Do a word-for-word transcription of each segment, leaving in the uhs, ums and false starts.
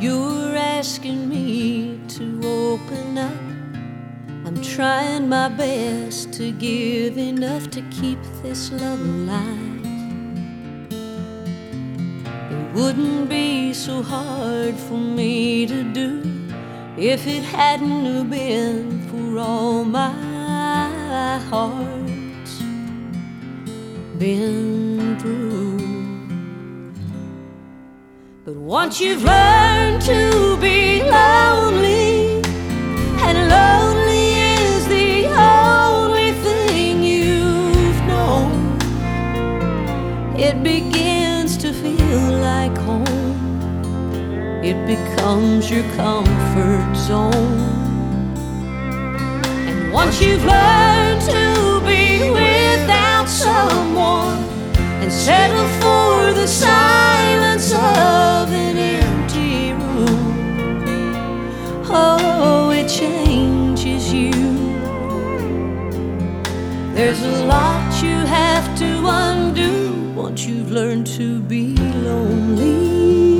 You're asking me to open up. I'm trying my best to give enough to keep this love alive. It wouldn't be so hard for me to do if it hadn't have been for all my heart's been through. But once you've learned to be lonely, and lonely is the only thing you've known, it begins to feel like home. It becomes your comfort zone. And once you've learned to be without someone and settle for the silence of an empty room, oh, it changes you. There's a lot you have to undo once you've learned to be lonely.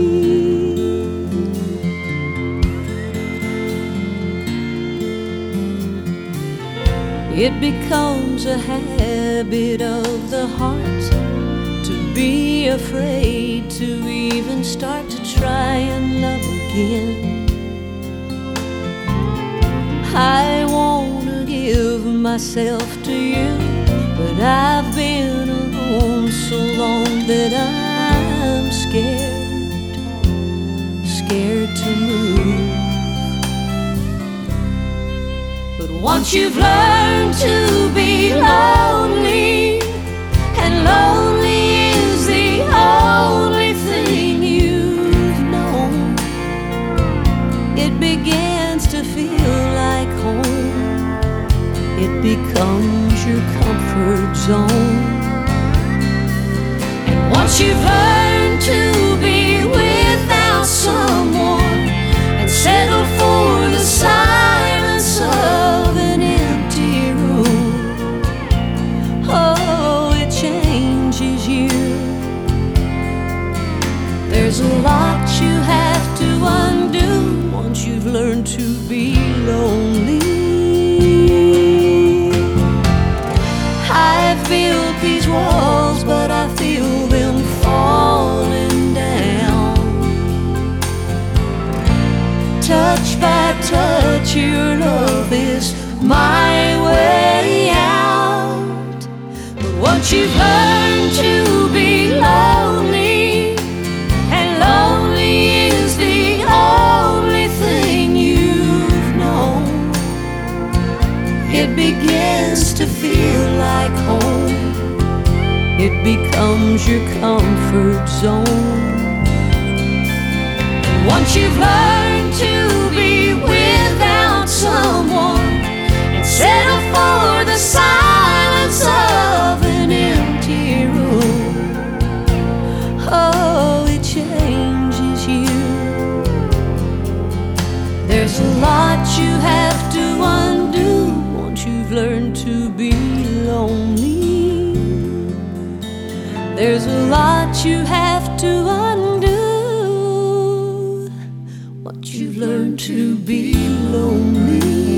It becomes a habit of the heart to be afraid to even start to try and love again. I wanna give myself to you, but I've been alone so long that I'm scared, scared to move. But once you've learned to be lonely, and lonely is the only thing you've known, it begins to feel like home. It becomes your comfort zone. And once you've learned to be without someone and settle for the silence of an empty room, oh, it changes you. There's a lot you have to undo once you've learned to be lonely. I've built these walls, but I feel them falling down. Touch by touch, your love is my way out. But once you've learned to be lonely, and lonely is the only thing you've known, it begins to feel like home. It becomes your comfort zone. And once you've learned to be without someone and settle for the silence of an empty room, oh, it changes you. There's a lot you have to undo once you've learned to be lonely. There's a lot you have to undo once you've learned to be lonely.